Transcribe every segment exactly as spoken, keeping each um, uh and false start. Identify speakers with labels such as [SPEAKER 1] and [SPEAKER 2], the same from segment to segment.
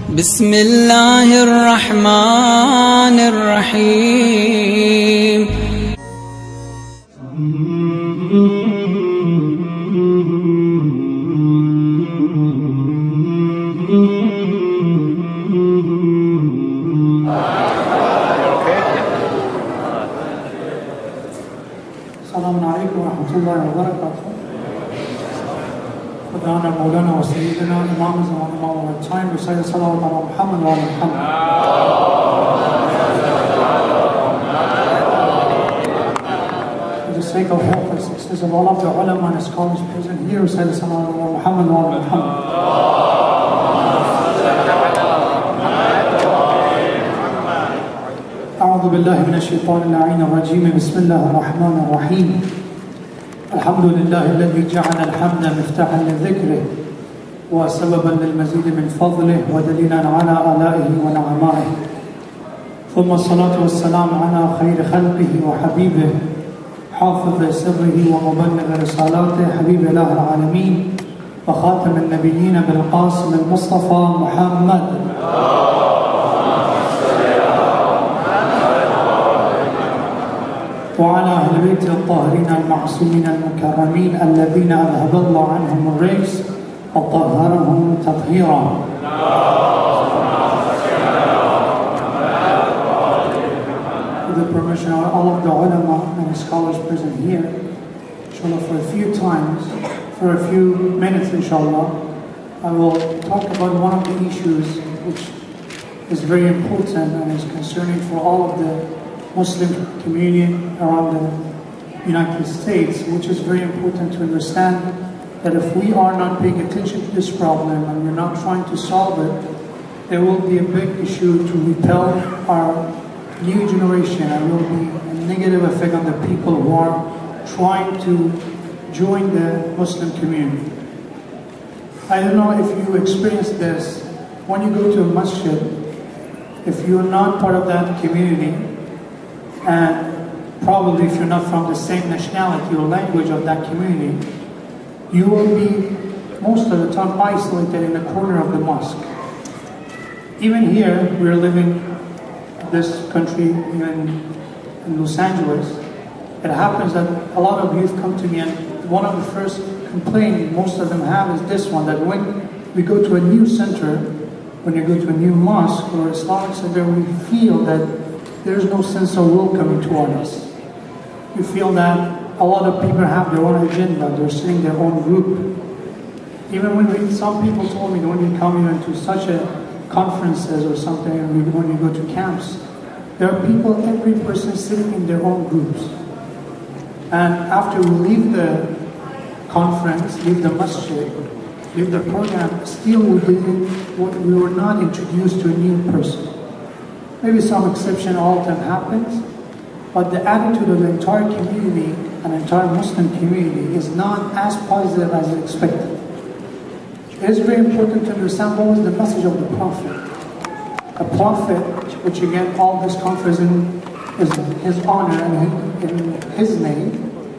[SPEAKER 1] بسم الله الرحمن الرحيم.
[SPEAKER 2] السلام عليكم ورحمة الله وبركاته. خدانا مولانا وسيدنا إمام زمان إمام التايم وسيد صلوات على محمد وعلى محمد. For the sake of health and success of all of the ulama and scholars present here, وسيد صلوات على محمد وعلى محمد. أعوذ بالله من الشيطان اللعين الرجيم. بسم الله الرحمن الرحيم. الحمد لله الذي جعل الحمد مفتاحا لذكره وسببا للمزيد من فضله ودليلا على آلائه ونعمائه، ثم الصلاة والسلام على خير خلقه وحبيبه حافظ سره ومبلغ رسالاته حبيب إله العالمين وخاتم النبيين بالقاسم المصطفى محمد وعلى أهل بيته الطاهرين المعصومين المكرمين الذين أذهب الله عنهم الرجس وطهرهم تطهيرا. With the permission of all of the ulama and scholars present here, inshallah, for a few times, for a few minutes, inshallah, I will talk about one of the issues which is very important and is concerning for all of the Muslim community around the United States, which is very important to understand that if we are not paying attention to this problem and we're not trying to solve it, there will be a big issue to repel our new generation, and there will be a negative effect on the people who are trying to join the Muslim community. I don't know if you experience this. When you go to a masjid, if you're not part of that community, and probably if you're not from the same nationality or language of that community, you will be most of the time isolated in the corner of the mosque. Even here, we're living in this country, even in Los Angeles, it happens that a lot of youth come to me, and one of the first complaints most of them have is this one, that when we go to a new center, when you go to a new mosque or Islamic center, we feel that there's no sense of welcoming toward us. You feel that a lot of people have their own agenda, they're sitting their own group. Even when we, some people told me that when you come even to such a conferences or something, and when you go to camps, there are people, every person sitting in their own groups. And after we leave the conference, leave the masjid, leave the program, still we didn't, we were not introduced to a new person. Maybe some exception all the time happens, but the attitude of the entire community and entire Muslim community is not as positive as expected. It is very important to understand what was the message of the Prophet. A Prophet, which again all this conference in his, his honor and in his name,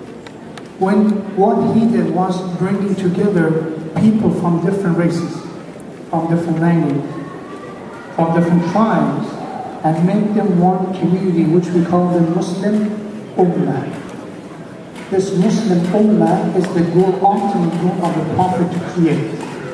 [SPEAKER 2] when what he did was bringing together people from different races, from different languages, from different tribes, and make them one community, which we call the Muslim Ummah. This Muslim Ummah is the goal, ultimate goal of the Prophet to create.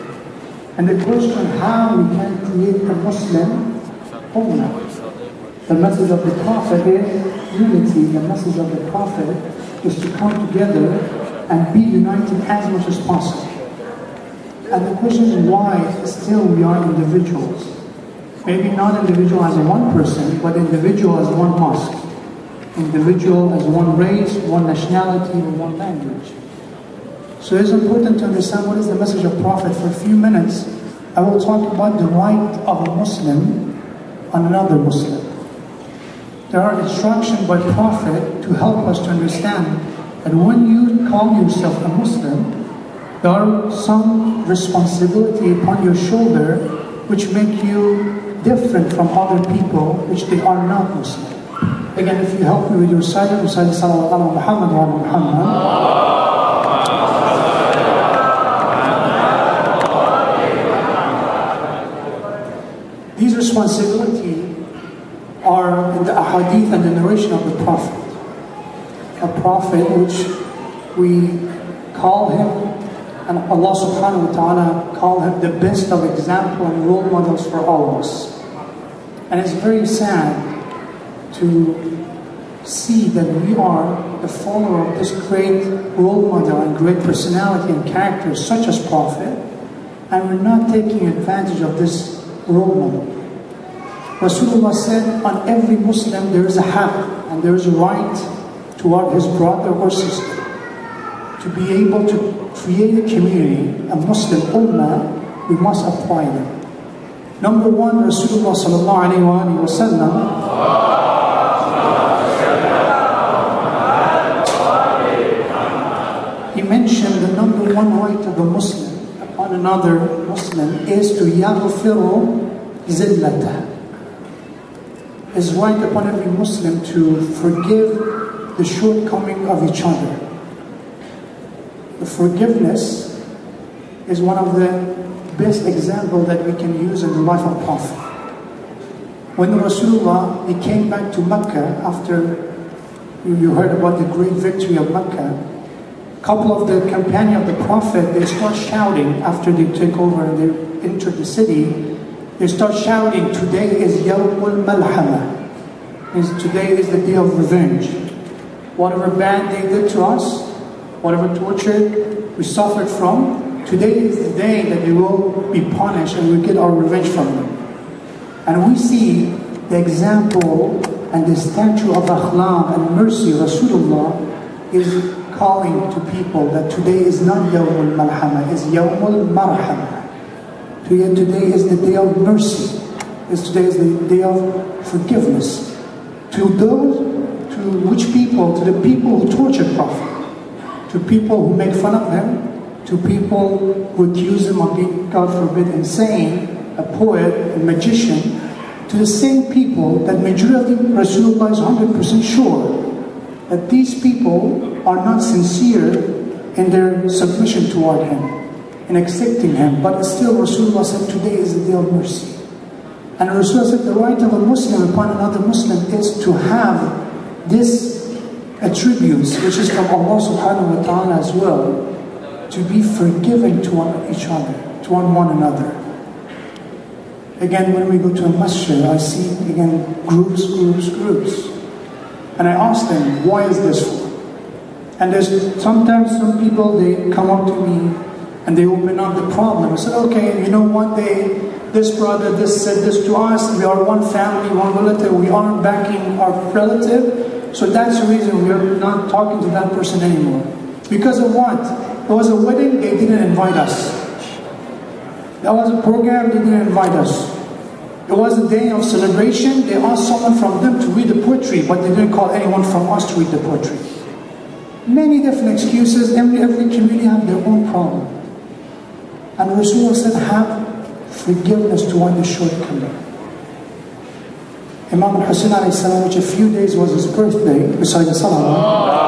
[SPEAKER 2] And the question how we can create a Muslim Ummah. The message of the Prophet is unity. The message of the Prophet is to come together and be united as much as possible. And the question is why still we are individuals. Maybe not individual as a one person, but individual as one mosque. Individual as one race, one nationality, or one language. So it's important to understand what is the message of Prophet. For a few minutes, I will talk about the right of a Muslim on another Muslim. There are instructions by Prophet to help us to understand that when you call yourself a Muslim, there are some responsibility upon your shoulder which make you different from other people which they are not Muslim. Again, if you help me with your silence, recite salawat ala Muhammad wa ala Muhammad. These responsibilities are in the ahadith and the narration of the Prophet. A Prophet which we call him, and Allah subhanahu wa ta'ala call him the best of example and role models for all of us. And it's very sad to see that we are the follower of this great role model and great personality and character such as Prophet, and we're not taking advantage of this role model. Rasulullah said, on every Muslim there is a haqq, and there is a right toward his brother or sister. To be able to create a community, a Muslim ummah, we must apply them. Number one, Rasulullah sallallahu alayhi wa sallam he mentioned the number one right of a Muslim upon another Muslim is to yaghfiru zillatah. It's right upon every Muslim to forgive the shortcoming of each other. The forgiveness is one of the best examples that we can use in the life of Prophet. When Rasulullah he came back to Mecca after you heard about the great victory of Mecca, a couple of the companions of the Prophet, they start shouting after they take over and they enter the city. They start shouting, today is Yawmul Malhama. Today is the day of revenge. Whatever bad they did to us, whatever torture we suffered from, today is the day that they will be punished and we get our revenge from them. And we see the example and the statue of akhlaq and mercy. Rasulullah is calling to people that today is not Yawmul Malhama, it's Yawmul Marhama. Today is the day of mercy. Today is the day of forgiveness. To those, to which people? To the people who tortured Prophet. To people who make fun of him. To people who accuse him of being, God forbid, insane, a poet, a magician. To the same people that majority of Rasulullah is one hundred percent sure that these people are not sincere in their submission toward him, in accepting him. But still Rasulullah said, today is the day of mercy. And Rasulullah said, the right of a Muslim upon another Muslim is to have this attributes, which is from Allah subhanahu wa ta'ala as well, to be forgiving to one, each other, to one, one another. Again, when we go to a masjid, I see, again, groups, groups, groups. And I ask them, why is this for? And there's sometimes some people, they come up to me and they open up the problem. I said, okay, you know what, they, this brother, this said this to us, we are one family, one relative, we aren't backing our relative, so that's the reason we're not talking to that person anymore. Because of what? It was a wedding, they didn't invite us. That was a program, they didn't invite us. It was a day of celebration, they asked someone from them to read the poetry, but they didn't call anyone from us to read the poetry. Many different excuses, every, every community have their own problem. And Rasulullah said, have forgiveness to one the shortcoming. Imam al-Hussein alayhi salam, which a few days was his birthday, besides the salah.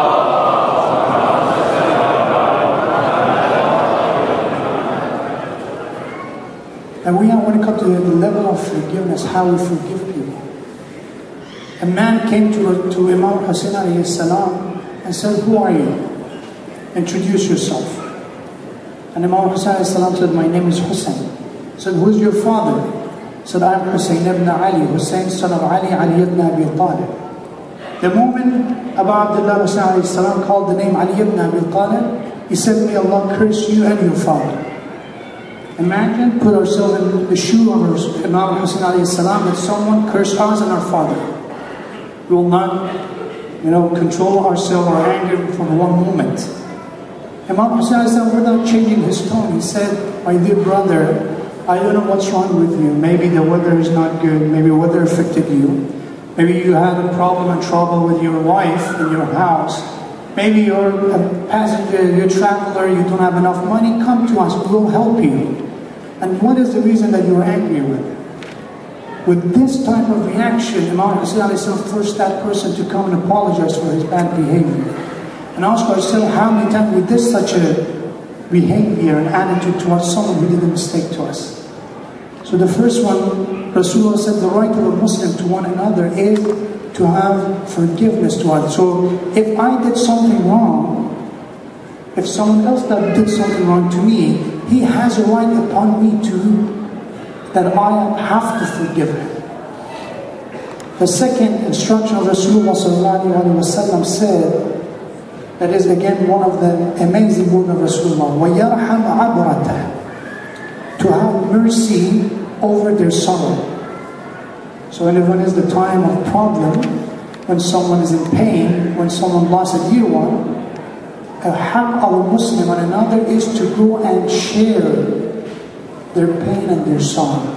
[SPEAKER 2] And we want to come to the level of forgiveness, how we forgive people. A man came to, to Imam Hussein alayhi salam and said, who are you? Introduce yourself. And Imam Hussein alayhi salam said, my name is Hussein. He said, who's your father? He said, I am Hussein ibn Ali, Hussein son of Ali, Ali ibn Abi Talib. The moment Abu Abdullah Hussein alayhi salam called the name Ali ibn Abi Talib, he said, may Allah curse you and your father. Imagine, put ourselves in the shoe of Imam Hussein alayhi salam, that someone cursed us and our father. We will not, you know, control ourselves or anger for one moment. Imam Hussein alayhi salam, without changing his tone, he said, my dear brother, I don't know what's wrong with you. Maybe the weather is not good, maybe the weather affected you. Maybe you had a problem and trouble with your wife in your house. Maybe you're a passenger, you're a traveler, you don't have enough money, come to us, we will help you. And what is the reason that you're angry with? With this type of reaction, Imam Hussein alayhi salam forced that person to come and apologize for his bad behavior. And ask ourselves, how many times with this such a behavior and attitude towards someone who did a mistake to us? So So the first one, Rasulullah said the right of a Muslim to one another is to have forgiveness to others. So if I did something wrong, if someone else that did something wrong to me, he has a right upon me to, that I have to forgive him. The second instruction of Rasulullah sallallahu alaihi wasallam said, that is again one of the amazing words of Rasulullah, وَيَرْحَمْ عَبْرَتَهُ, to have mercy over their sorrow. So whenever is the time of problem, when someone is in pain, when someone lost a dear one, a haq of a Muslim on another is to go and share their pain and their sorrow.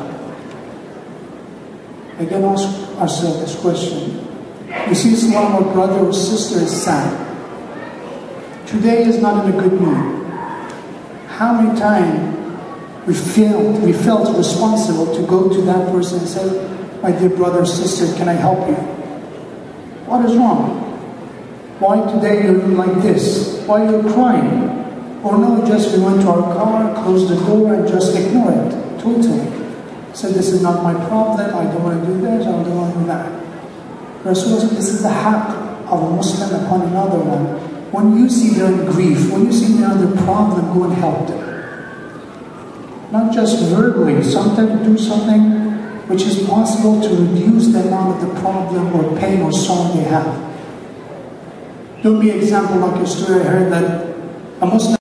[SPEAKER 2] Again, ask ourselves this question. You see someone, our brother or sister is sad. Today is not in a good mood. How many times we felt, we felt responsible to go to that person and say, my dear brother or sister, can I help you? What is wrong? Why today you're like this? Why you're crying? Or no, just we went to our car, closed the door and just ignore it, totally. Said this is not my problem, I don't want to do this, I don't want to do that. Rasulullah said this is the haq of a Muslim upon another one. When you see they're in grief, when you see they're in the problem, go and help them. Not just verbally, sometimes do something which is possible to reduce the amount of the problem or pain or sorrow they have. Don't be an example like a story I heard that a Muslim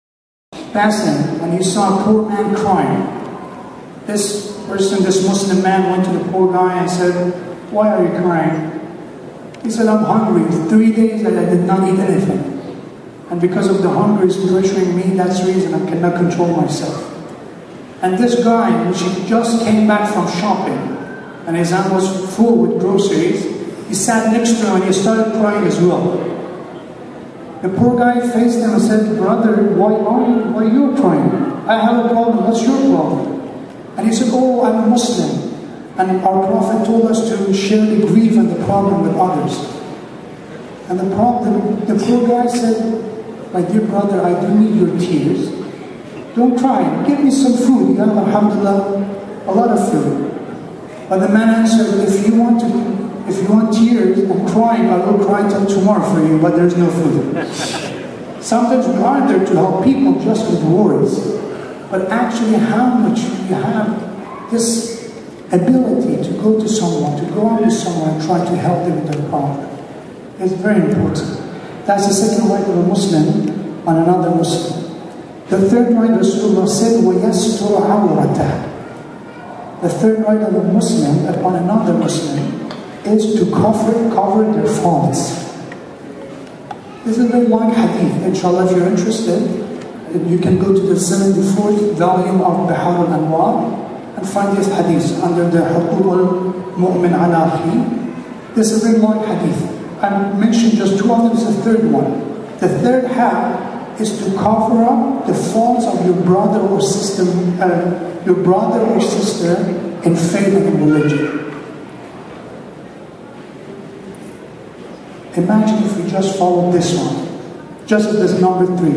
[SPEAKER 2] passing and he saw a poor man crying. This person, this Muslim man went to the poor guy and said, why are you crying? He said, I'm hungry. Three days that I did not eat anything. And because of the hunger is pressuring me, that's the reason I cannot control myself. And this guy, which he just came back from shopping, and his hand was full with groceries, he sat next to him and he started crying as well. The poor guy faced him and said, brother, why are you, why are you crying? I have a problem, what's your problem? And he said, oh, I'm a Muslim. And our Prophet told us to share the grief and the problem with others. And the problem, the poor guy said, my dear brother, I do need your tears. Don't cry, give me some food. You have, alhamdulillah, a lot of food. But the man answered, if you want to, if you want tears and crying, I will cry till tomorrow for you, but there's no food. Sometimes we are there to help people just with words. But actually how much you have this ability to go to someone, to go out to someone and try to help them with their problem. It's very important. That's the second right of a Muslim on another Muslim. The third right, Rasulullah said, وَيَسْتُرَ عَوْرَتَهُ. The third right of a Muslim upon another Muslim is to cover, cover their faults. This is a very long hadith. Inshallah, if you're interested, you can go to the seventy-fourth volume of Bihar al-Anwar and find this hadith under the Huquq al-Mu'min ala akhi. This is a very long hadith. I mentioned just two of them, this is the third one. The third half is to cover up the faults of your brother or sister, uh, your brother or sister in faith and in religion. Imagine if we just followed this one, just as this number three.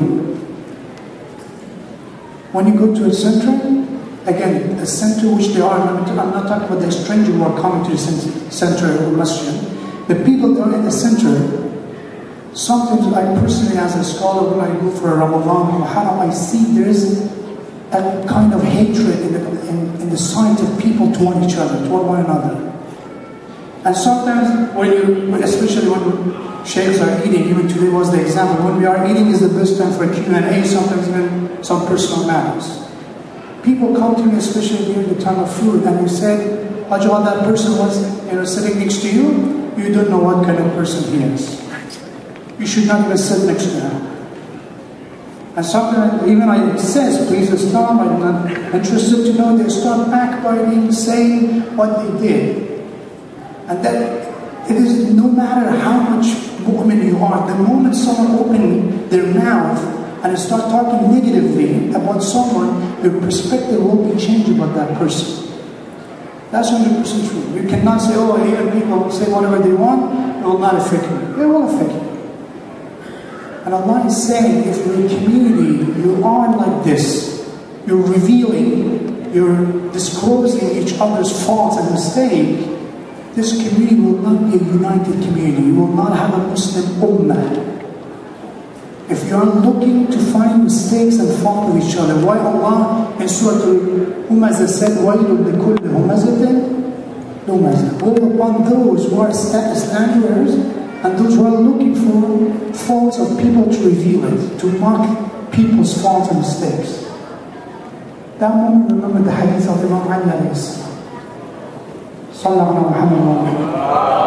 [SPEAKER 2] When you go to a center, again, a center which they are, I'm not talking about the stranger who are coming to the center or masjid. The people that are in the center, sometimes I personally, as a scholar, when I go for a Ramadan or Haram, I see there is a kind of hatred in the, in, in the sight of people toward each other, toward one another. And sometimes, when you, especially when sheikhs are eating, even today was the example, when we are eating is the best time for a Q and A, sometimes even some personal matters. People come to me, especially during the time of food, and they say, Ajwa, that person was you know, sitting next to you, you don't know what kind of person he is. You should not even sit next to him. And sometimes even I it says, please stop, I'm not interested to know, they start backbiting, saying what they did. And that it is no matter how much mu'min you are, the moment someone opens their mouth and start talking negatively about someone, your perspective will be changed about that person. That's one hundred percent true. You cannot say, oh, even people say whatever they want, it will not affect you. It will affect you. And Allah is saying, if you're in a community, you are like this, you're revealing, you're disclosing each other's faults and mistakes, this community will not be a united community. You will not have a Muslim ummah. If you are looking to find mistakes and fault with each other, why Allah in Surah Al-Humazah said, وَيْلٌ لِكُلِّ هُمَزَةٍ لُمَزَةٍ. Woe upon those who are slanderers and those who are looking for faults of people to reveal it, to mark people's faults and mistakes. That moment, remember the hadith of Imam Ali alayhi salam. Sallallahu ala Muhammad.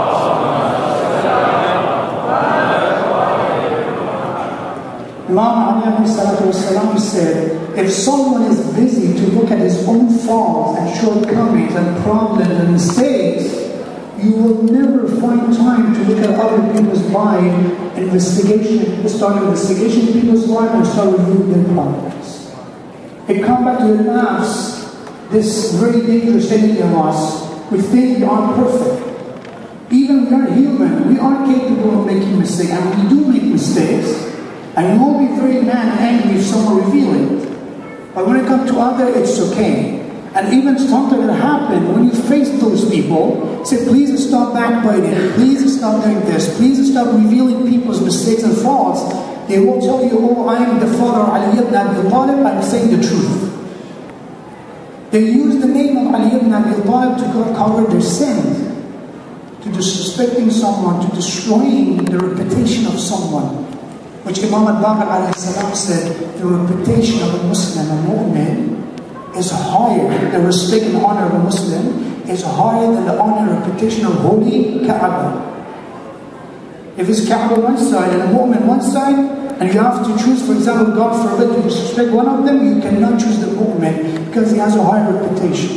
[SPEAKER 2] Imam Ali alayhi salam said, if someone is busy to look at his own faults and shortcomings and problems and mistakes, you will never find time to look at other people's life, investigation, start investigation of people's life and start reviewing their problems. It comes back to the nafs, this very dangerous thing in us. We think we are perfect. Even we are human, we are capable of making mistakes, and we do make mistakes. And you won't be very mad and angry if someone reveals it. But when it comes to others, it's okay. And even something that happens, when you face those people, say, please stop backbiting, please stop doing this, please stop revealing people's mistakes and faults. They will tell you, oh, I am the father of Ali ibn Abi Talib, I'm saying the truth. They use the name of Ali ibn Abi Talib to cover their sins, to disrespecting someone, to destroying the reputation of someone. Which Imam al-Baqir alayhi salam said, the reputation of a Muslim, a mu'min, is higher, the respect and honor of a Muslim is higher than the honor and reputation of holy Kaaba. If it's Kaaba one side and a mu'min one side, and you have to choose, for example, God forbid, to disrespect one of them, you cannot choose the mu'min because he has a higher reputation.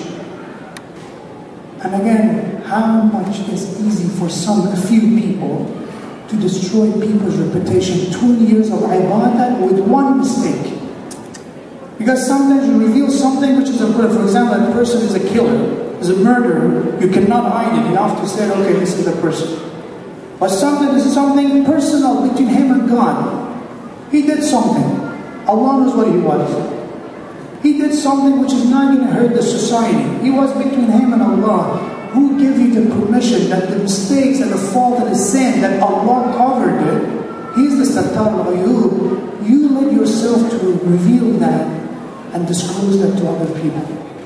[SPEAKER 2] And again, how much is easy for some, a few people, to destroy people's reputation. twenty years of ibadah with one mistake. Because sometimes you reveal something which is important. For example, a person is a killer, is a murderer. You cannot hide it. You have to say, okay, this is the person. But sometimes it's something personal between him and God. He did something. Allah knows what he was. He did something which is not going to hurt the society. He was between him and Allah. Who gave you the permission that the mistakes and the fault and the sin that Allah covered it, He's the Sattar al-Ghuyub. You let yourself to reveal that and disclose that to other people.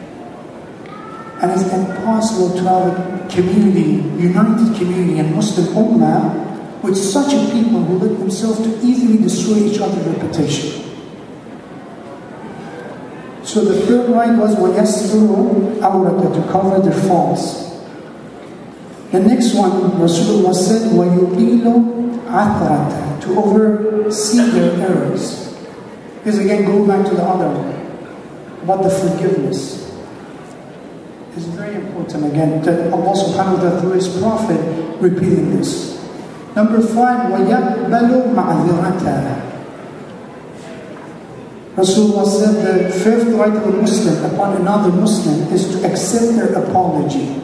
[SPEAKER 2] And it's impossible to have a community, united community and Muslim Ummah with such a people who let themselves to easily destroy each other's reputation. So the third right was وَيَسْتُرُ عَوْرَةً, to cover their faults. The next one, Rasulullah said, وَيُقِيلُ عَثْرَةً, to oversee their errors. Because again, go back to the other one, about the forgiveness. It's very important again, that Allah subhanahu wa ta'ala through His Prophet repeating this. Number five, وَيَقْبَلُ مَعْذِرَةً. Rasulullah said the fifth right of a Muslim upon another Muslim is to accept their apology.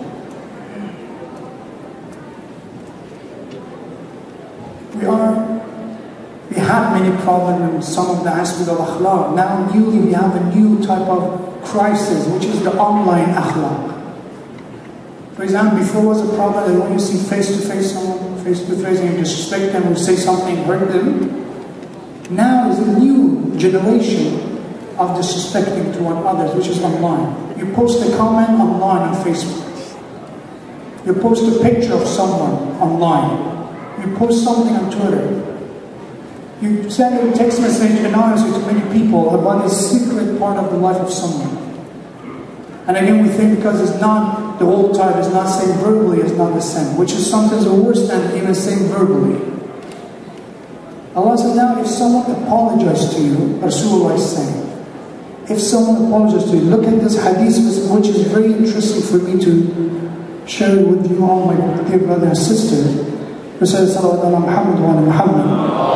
[SPEAKER 2] We are, we have many problems in some of the aspects of akhlaq. Now newly we have a new type of crisis, which is the online akhlaq. For example, before was a problem that when you see face-to-face someone, face-to-face and you disrespect them, or say something, hurt them. Now is a new generation of disrespecting to one another, which is online. You post a comment online on Facebook. You post a picture of someone online. You post something on Twitter. You send a text message anonymously to many people about a secret part of the life of someone. And again, we think because it's not the old type, it's not saying verbally, it's not the same, which is sometimes worse than even saying verbally. Allah said, now if someone apologizes to you, Rasulullah is saying, if someone apologizes to you, look at this hadith, which is very interesting for me to share with you all, my dear brothers and sisters. Rasulullah sallallahu Muhammad wa Muhammad.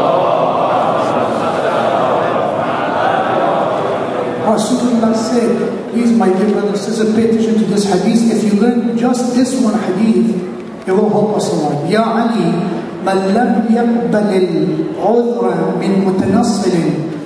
[SPEAKER 2] Rasulullah said, please my dear brothers and sisters, pay attention to this hadith. If you learn just this one hadith, it will help us a lot. Ya Ali, من لم يقبل العذر من متنصل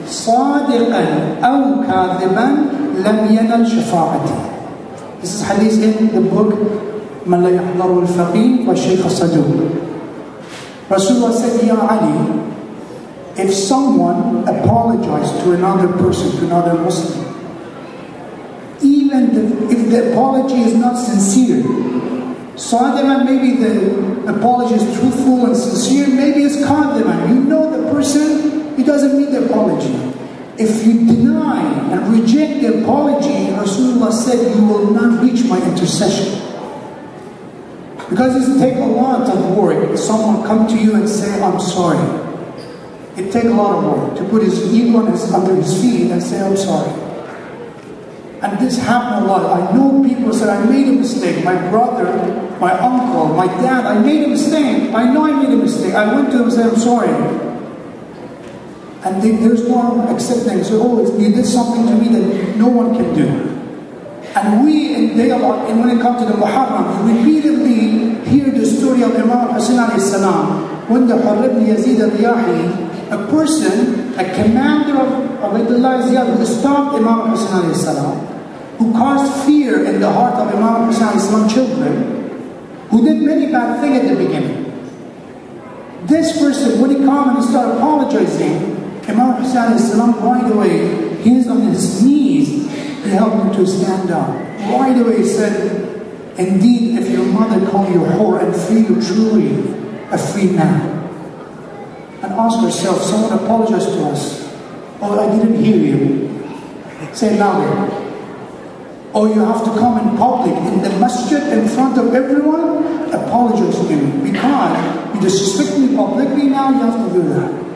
[SPEAKER 2] صادقا أو كاذبا لم ينل شفاعتي. This is hadith in the book من لا يحضره الفقيه by Shaykh Saduq. Rasulullah said, Ya Ali, if someone apologized to another person, to another Muslim, even the, if the apology is not sincere, Sadiman, maybe the apology is truthful and sincere, maybe it's Qadiman. You know the person, he doesn't mean the apology. If you deny and reject the apology, Rasulullah said, you will not reach my intercession. Because it takes a lot of work if someone come to you and say, I'm sorry. It takes a lot of work to put his ego on his, under his feet and say, I'm sorry. And this happened a lot. I know people said, I made a mistake. My brother, my uncle, my dad, I made a mistake. I know I made a mistake. I went to them and said, I'm sorry. And they, there's no acceptance. So, oh, you did something to me that no one can do. And we, in dialogue, and when it comes to the Muharram, we repeatedly hear the story of Imam Hussein alayhi salam. When the Hurr ibn Yazid al-Riyahi, a person, a commander of Ubaydullah Ziyad, who stopped Imam Hussein alayhi salam, who caused fear in the heart of Imam Hussein alayhi salam children, who did many bad things at the beginning. This person, when he came and he started apologizing, Imam Hussein alayhi salam right away, he is on his knees, he helped him to stand up. Right away he said, indeed, if your mother called you whore and free you truly a free man. And ask yourself, someone apologized to us. Oh, I didn't hear you. Say louder. Or you have to come in public, in the masjid, in front of everyone, apologize to me. Because you disrespect me publicly, now you have to do that.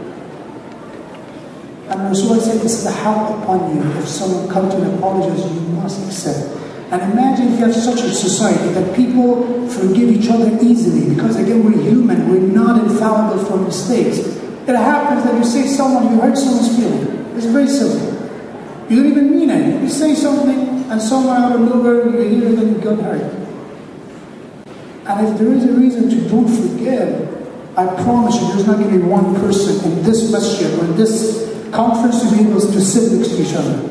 [SPEAKER 2] And Rasulullah said, this is the haqq upon you. If someone comes to apologize, you must accept. And imagine if you have such a society that people forgive each other easily. Because again, we're human, we're not infallible for mistakes. It happens that you say someone, you hurt someone's feeling. It's very simple. You don't even mean it. You say something, and someone out of nowhere, you hear it and you get hurt. And if there is a reason to don't forgive, I promise you there's not going to be one person in this masjid or in this conference to be able to sit next to each other.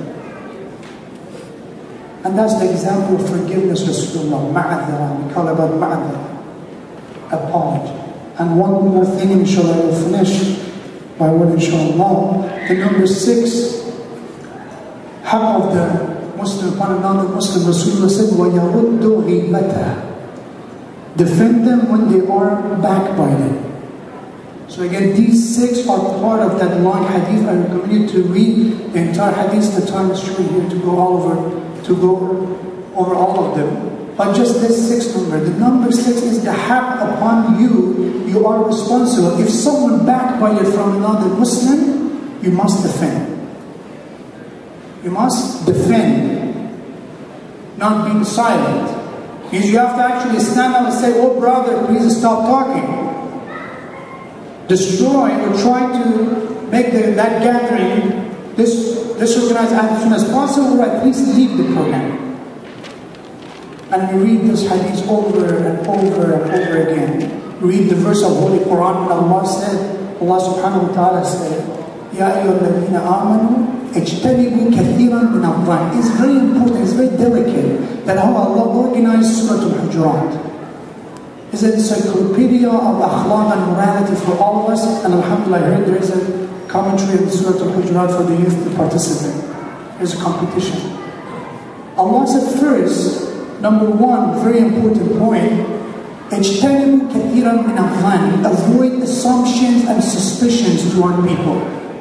[SPEAKER 2] And that's the example of forgiveness, Rasulullah. Ma'adara, we call it about ma'adara, apology. And one more thing, inshallah, I will finish by what, inshallah. The number six, haqq of the Muslim upon another Muslim, Rasulullah said, وَيَرُدُّ غِيبَتَهُ. Defend them when they are backbiting. So again, these six are part of that long hadith. I recommend you to read the entire hadith. The time is short here to go all over, to go over all of them. But just this sixth number, the number six is the haqq upon you. You are responsible. If someone backbited from another Muslim, you must defend. You must defend, not being silent. Because you have to actually stand up and say, oh brother, please stop talking. Destroy or try to make the, that gathering this disorganized as soon as possible, or at least leave the program. And we read this hadith over and over and over again. We read the verse of Holy Quran, and Allah said, Allah subhanahu wa ta'ala said, Ya ayyuhalladhina amanu ijtanibu kathiran min adh-dhann. It's very important, it's very delicate that how Allah organized Surah Al-Hujurat. It's an encyclopedia of akhlaq and morality for all of us. And alhamdulillah, I heard there is a commentary in Surah Al-Hujurat for the youth to participate. There's a competition. Allah said first, number one, very important point, اجتنبوا كثيرا من الظن. Avoid assumptions and suspicions toward people.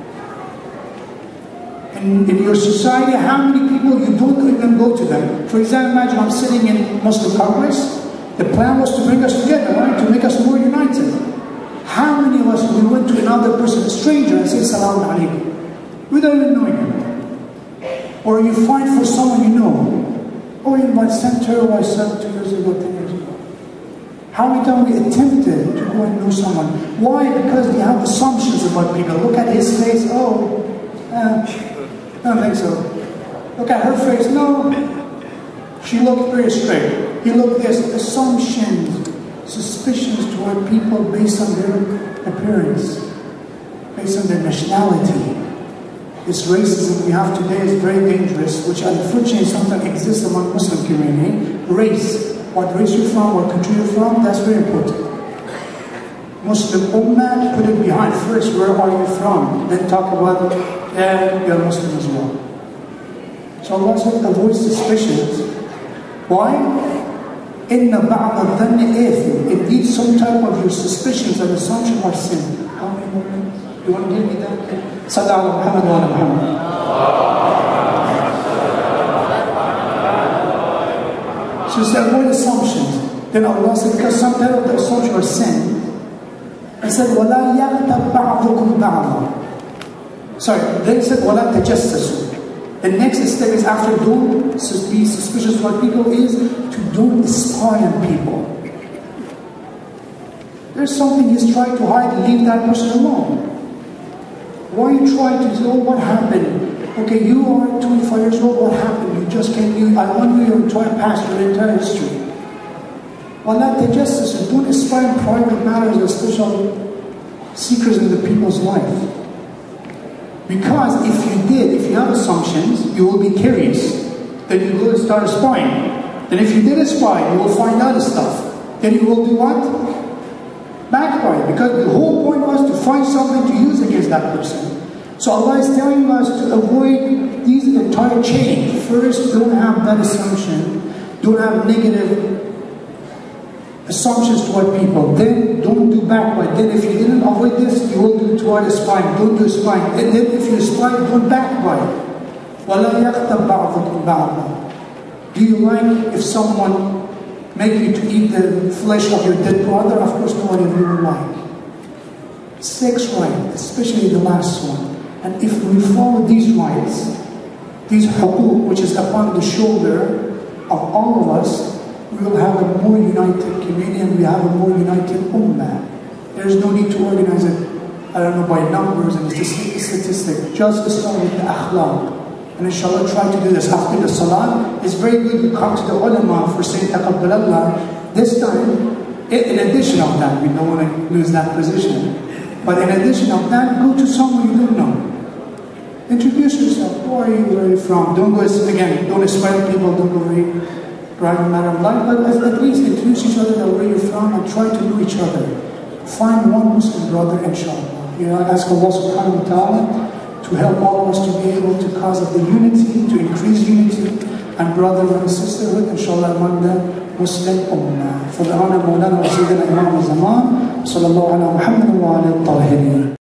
[SPEAKER 2] In, in your society, how many people you don't even go to them? For example, imagine I'm sitting in Muslim Congress. The plan was to bring us together, right? To make us more united. How many of us, we went to another person, a stranger, and said, Salaam alaikum, without even knowing him? Or you find for someone you know, or you might send her, or I sent two years ago, ten years ago. How many times we attempted to go and know someone? Why? Because we have assumptions about people. Look at his face, oh, eh, I don't think so. Look at her face, no. She looked very straight. He looked at assumptions, suspicions toward people based on their appearance, based on their nationality. This racism we have today is very dangerous, which unfortunately sometimes exists among Muslim community. Race, what race you're from, what country you're from, that's very important. Muslim Ummah, put it behind first, where are you from? Then talk about, yeah, you're Muslim as well. So Allah said, avoid suspicions. Why? Inna ba'da dhanni ithm. Indeed, some type of your suspicions and assumptions are sin. How many more minutes? You want to give me that? Sallallahu ala Muhammad wa ala Muhammad. So it's avoid assumptions. Then Allah said, because some type of the assumption are sin. He said, وَلَا يَغْتَبْ بَعْضُكُمْ بَعْضًا. Sorry, then he said, وَلَا تَجَسَّسُوا. The next step is after don't be suspicious of people is to don't spy on people. There's something he's trying to hide, leave that person alone. Why you try to say, oh, what happened? Okay, you are twenty-five years old, what happened? You just came, you, I want you to try to pass your entire history. Well, not the justice, don't spy on private matters, especially secrets in the people's life. Because if you did, if you have assumptions, you will be curious. Then you will start spying. And if you did a spy, you will find out stuff. Then you will do what? Backfire. Because the whole point was to find something to use against that person. So Allah is telling us to avoid these entire chain. First, don't have that assumption. Don't have negative assumptions toward people. Then don't do backbite. Then if you didn't avoid this, you will do toward spying. Don't do spying. And then if you spy, don't backbite. وَلَا يَغْتَبْ بَعْضُكُمْ بَعْضًا. Do you like if someone make you to eat the flesh of your dead brother? Of course nobody will like. Sex right, especially the last one. And if we follow these rights, these huquq, which is upon the shoulder of all of us, we will have a more united community and we have a more united ummah. There is no need to organize it, I don't know, by numbers and statistics. Just start with the akhlaq. And inshallah try to do this after the salah. It's very good to come to the ulama for saying taqabbalallah. This time, in addition of that, we don't want to lose that position. But in addition of that, go to someone you don't know. Introduce yourself. Who are you? Where are you from? Don't go, again, don't inspire people, don't go read private matter of life, but at least introduce each other where you're from and try to know each other. Find one Muslim brother, inshallah. You know, ask Allah subhanahu wa ta'ala to help all of us to be able to cause of the unity, to increase unity and brotherhood and sisterhood, inshallah, among the Muslim ummah. For the honor of Mawlana wa Sayyidina Imam al-Zaman, sallallahu ala Muhammad wa ala al-Tahirin.